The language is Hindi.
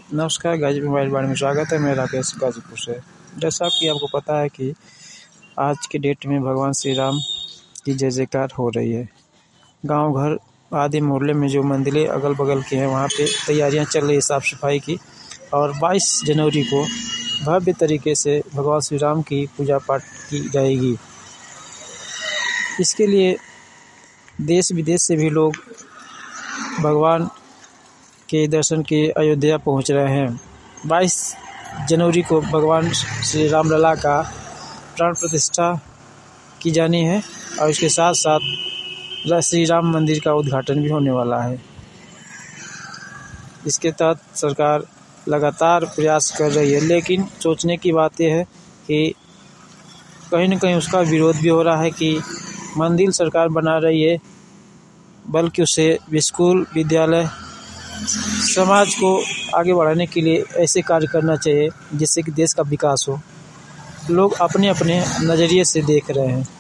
नमस्कार, गाजीपुर मोबाइल बारे में स्वागत है। मैं राकेश गाजीपुर से। जैसा कि आपको पता है कि आज के डेट में भगवान श्री राम की जय जयकार हो रही है। गांव घर आदि मोहल्ले में जो मंदिरें अगल बगल के हैं वहां पे तैयारियां चल रही है साफ़ सफाई की, और 22 जनवरी को भव्य तरीके से भगवान श्री राम की पूजा पाठ की जाएगी। इसके लिए देश विदेश से भी लोग भगवान के दर्शन के अयोध्या पहुंच रहे हैं। 22 जनवरी को भगवान श्री राम लला का प्राण प्रतिष्ठा की जानी है और इसके साथ साथ श्री राम मंदिर का उद्घाटन भी होने वाला है। इसके तहत सरकार लगातार प्रयास कर रही है, लेकिन सोचने की बात यह है कि कहीं न कहीं उसका विरोध भी हो रहा है कि मंदिर सरकार बना रही है, बल्कि उसे स्कूल विद्यालय समाज को आगे बढ़ाने के लिए ऐसे कार्य करना चाहिए जिससे कि देश का विकास हो। लोग अपने अपने नज़रिए से देख रहे हैं।